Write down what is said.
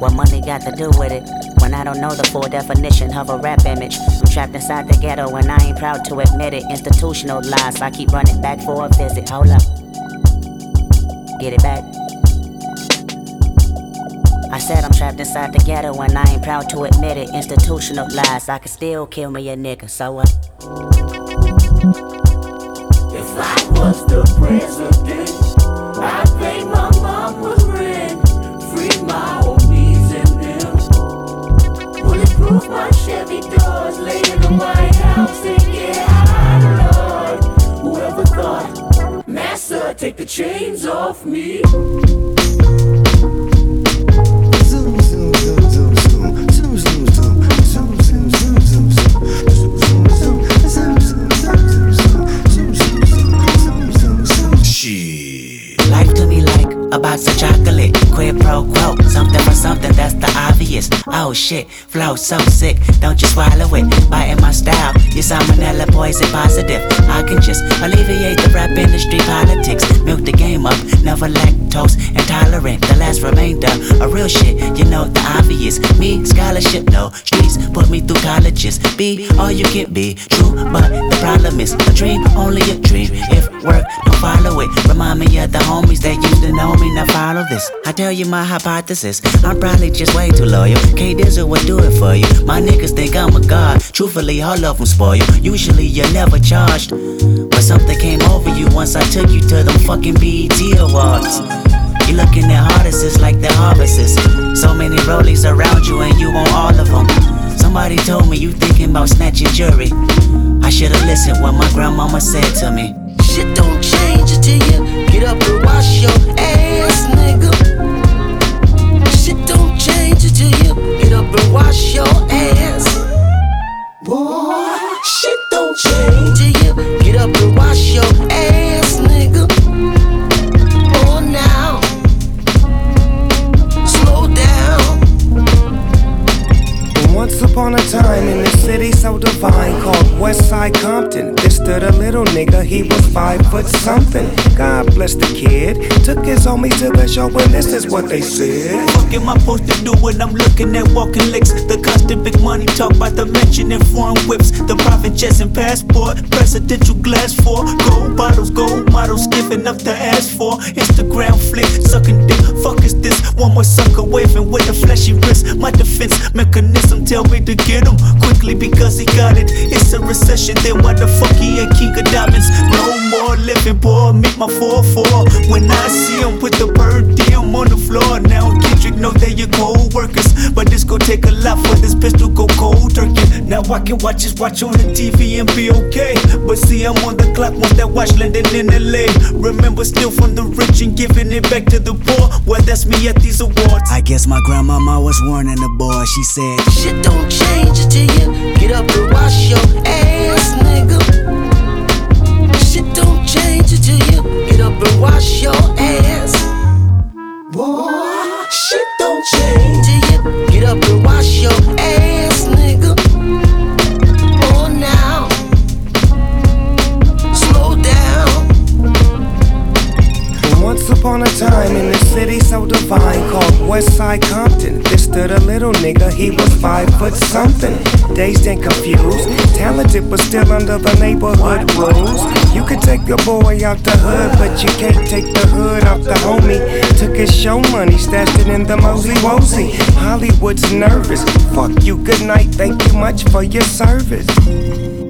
What money got to do with it? When I don't know the full definition of a rap image. I'm trapped inside the ghetto and I ain't proud to admit it. Institutionalized, I keep running back for a visit. Hold up. Get it back. I said I'm trapped inside the ghetto and I ain't proud to admit it. Institutionalized, I can still kill me a nigga, so what? If I was the president, I'd pay my mama's rent, free my homies and them, bulletproof my Chevy doors, lay in the White House and get high, Lord. Whoever thought, Massa, take the chains off me. Life to me like a box of chocolate, quid pro quo, something for something, that's the obvious. Oh shit, flow so sick, don't you swallow it, biting my style, your salmonella poison positive. I can just alleviate the rap industry politics, milk the game up, never lactose intolerant, the last remainder of real shit, you know the obvious. Me, scholarship, no, streets put me through colleges, be all you can be, true, but the problem is a dream, only a dream, if work, don't follow it, remind me of the homies that used to know me, now follow this. I tell you my hypothesis, I'm probably just way too loyal. K-Dizzle would do it for you. My niggas think I'm a god. Truthfully, all of them spoil you. Usually you're never charged, but something came over you once I took you to them fucking BET Awards. You looking at artists like they're harvests. So many rollies around you and you want all of them. Somebody told me you thinking about snatching jewelry. I should've listened what my grandmama said to me. Shit don't change until you get up and wash your ass, nigga. Shit don't change until you get up and wash your ass. Boy, shit don't change till you get up and wash your ass, nigga. Oh, now, slow down. Once upon a time in a city so divine called Westside Compton, there stood a little nigga, he was 5 foot something. God bless the kid, took his homies to the show and this is what they said. What am I supposed to do when I'm looking at walking licks? The constant big money talk about the mention in foreign whips, the private jets and passport, presidential glass for gold bottles, gold models, giving up the ass for Instagram flick, sucking dick. Fuck is this? One more sucker waving with a fleshy wrist. My defense mechanism tell me to get him quickly because he got it. It's a recession, then why the fuck he ain't king of diamonds? No more living, boy, meet my 4-4. When I see him with the per diem on the floor, now Kendrick know they your co-workers, but this gon' take a lot for this pistol go cold turkey. Now I can watch on the TV and be okay, but see I'm on the clock once that watch landing in LA. Remember still from the rich and giving it back to the poor. Well, that's me at these awards. I guess my grandmama was warning the boy. She said, shit don't change until you get up and wash your ass, nigga. Shit don't change until you get up and wash your ass. Boy, shit don't change till you get up and wash your ass, nigga. Oh, now, slow down. Once upon a time in a city so divine called Westside Compton, there stood a little nigga, he was 5 foot something. Dazed and confused, talented but still under the neighborhood rules. You could take your boy out the hood, but you can't take the hood off the homie. Took his show money, stashed it in the Mosey Wozy. Hollywood's nervous, fuck you, good night, thank you much for your service.